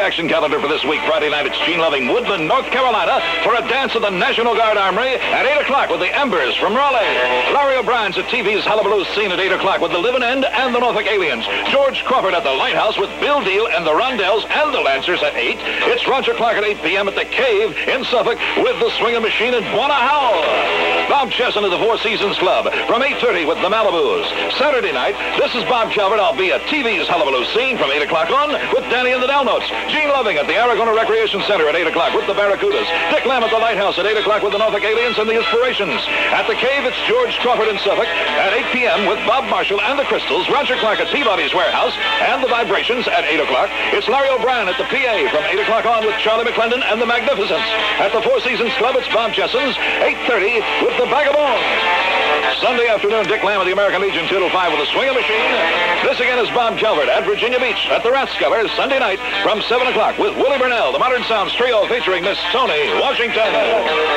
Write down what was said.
action calendar for this week. Friday night, it's Gene Loving, Woodland, North Carolina, for a dance at the National Guard Armory at 8 o'clock with the Embers from Raleigh. Larry O'Brien's at TV's Hullabaloo scene at 8 o'clock with the Living End and the Norfolk Aliens. George Crawford at the Lighthouse with Bill Deal and the Rondells and the Lancers at 8. It's Roger Clark at 8 p.m. at the Cave in Suffolk with the Swingin' Machine and Buona Howl. Bob Chesson of the Four Seasons Club from 8:30 with the Malibus. Saturday night, this is Bob Calvert. I'll be at TV's Hullabaloo scene from 8 o'clock on with Danny and the Delnotes. Gene Loving at the Aragona Recreation Center at 8 o'clock with the Barracudas. Dick Lamb at the Lighthouse at 8 o'clock with the Norfolk Aliens and the Inspirations. At the Cave, it's George Crawford in Suffolk at 8 p.m. with Bob Marshall and the Crystals. Roger Clark at Peabody's Warehouse and the Vibrations at 8 o'clock. It's Larry O'Brien at the PA from 8 o'clock on with Charlie McClendon and the Magnificents. At the Four Seasons Club, it's Bob Chesson's 8:30 with the Vagabonds. Sunday afternoon, Dick Lamb of the American Legion, 2 to 5 with the Swingin' Machine. This again is Bob Calvert at Virginia Beach at the Rathskeller Sunday night from 7 o'clock with Willie Burnell, the Modern Sounds Trio featuring Miss Toni Washington.